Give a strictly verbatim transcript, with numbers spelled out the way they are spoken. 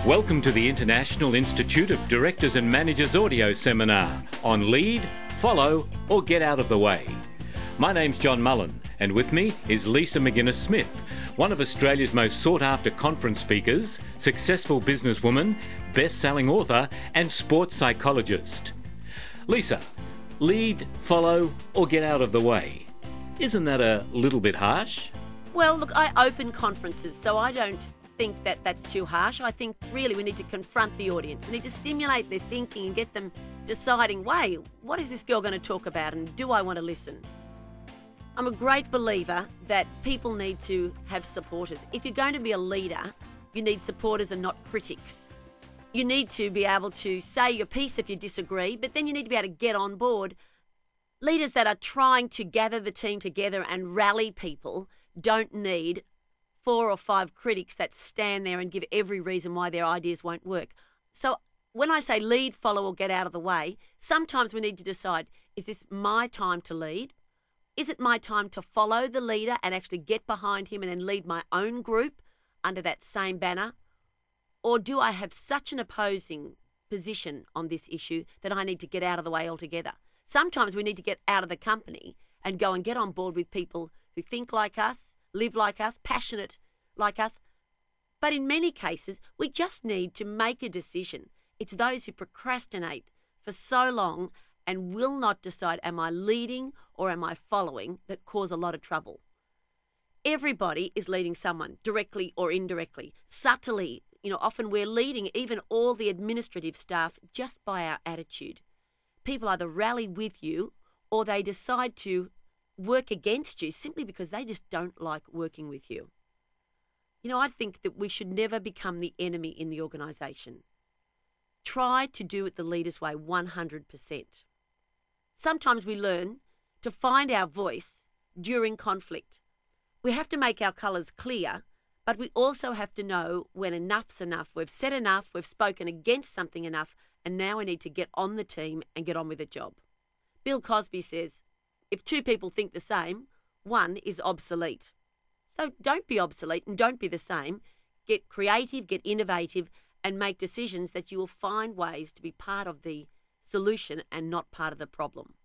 Welcome to the International Institute of Directors and Managers audio seminar on Lead, Follow or Get Out of the Way. My name's John Mullen and with me is Lisa McGuinness-Smith, one of Australia's most sought-after conference speakers, successful businesswoman, best-selling author and sports psychologist. Lisa, lead, follow or get out of the way. Isn't that a little bit harsh? Well, look, I open conferences, so I don't think that that's too harsh. I think really we need to confront the audience. We need to stimulate their thinking and get them deciding, wait, what is this girl going to talk about and do I want to listen? I'm a great believer that people need to have supporters. If you're going to be a leader, you need supporters and not critics. You need to be able to say your piece if you disagree, but then you need to be able to get on board. Leaders that are trying to gather the team together and rally people don't need four or five critics that stand there and give every reason why their ideas won't work. So when I say lead, follow or get out of the way, sometimes we need to decide, is this my time to lead? Is it my time to follow the leader and actually get behind him and then lead my own group under that same banner? Or do I have such an opposing position on this issue that I need to get out of the way altogether? Sometimes we need to get out of the company and go and get on board with people who think like us, live like us, passionate like us. But in many cases, we just need to make a decision. It's those who procrastinate for so long and will not decide, am I leading or am I following, that cause a lot of trouble. Everybody is leading someone, directly or indirectly, subtly. You know, often we're leading even all the administrative staff just by our attitude. People either rally with you or they decide to work against you simply because they just don't like working with you. You know, I think that we should never become the enemy in the organisation. Try to do it the leader's way one hundred percent. Sometimes we learn to find our voice during conflict. We have to make our colours clear, but we also have to know when enough's enough. We've said enough, we've spoken against something enough, and now we need to get on the team and get on with the job. Bill Cosby says, if two people think the same, one is obsolete. So don't be obsolete and don't be the same. Get creative, get innovative, and make decisions that you will find ways to be part of the solution and not part of the problem.